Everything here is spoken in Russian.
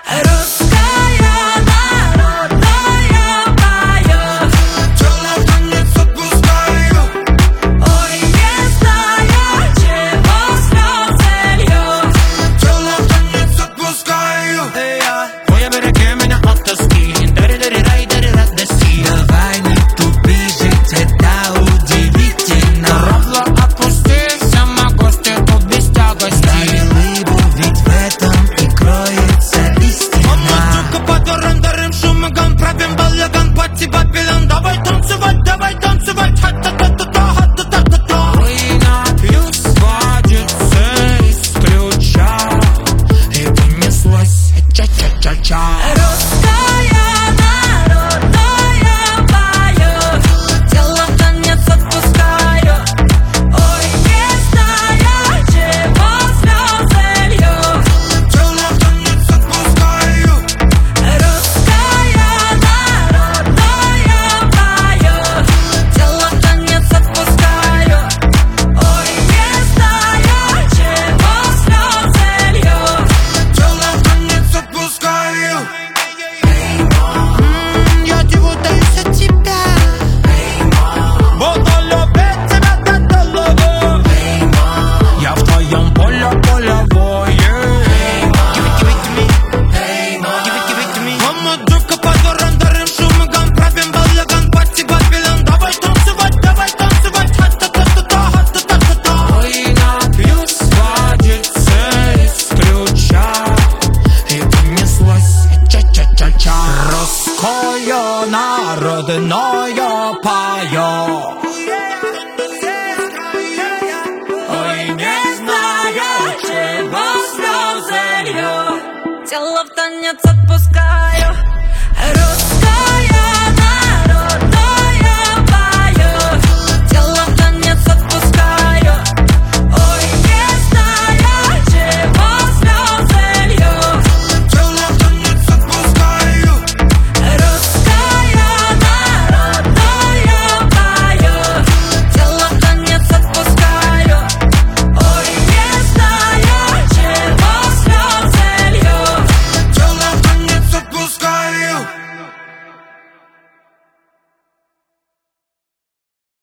Русская народная поет. Тело в танец отпускаю. Ой, не зная, чего слезы льет. Тело в танец отпускаю. Ой, обереги меня от тоски. Дери-дери-рай, радости. Давай не тупи, жить это удивительно. Ровно отпусти все гости тут без тягости. Рыбу, ведь в этом и кроется истина. Мамочка под орандарем шумом правим балаган под тебя пилен. Давай танцевать, ха-та-та-та-та, ха-та-та-та-та. Ой, напьюсь, водится из ключа. И понеслось ча-ча-ча-ча. Русская народная поет. Тело в танец отпускаю. Ой, не зная, чего слезы льет. Тело в танец отпускаю. Русская народная поет. Тело в танец отпускаю. Ой, не зная, чего слезы льет. Тело в танец отпускаю. Я диво даюсь от тебя. Буду любить тебя до головы. Я в твоем поле-полевое. Мамочка под орандарем шумом правим балаган под тебя пилен. Давай танцевать, ха-та-та-та-та, ха-та-та-та-та. Ой, напьюсь, водится из ключа. И понеслось ча-ча-ча-ча. Русское народное поет. Ой, не знаю, чего слезы льет. Тело в танец отпускаю.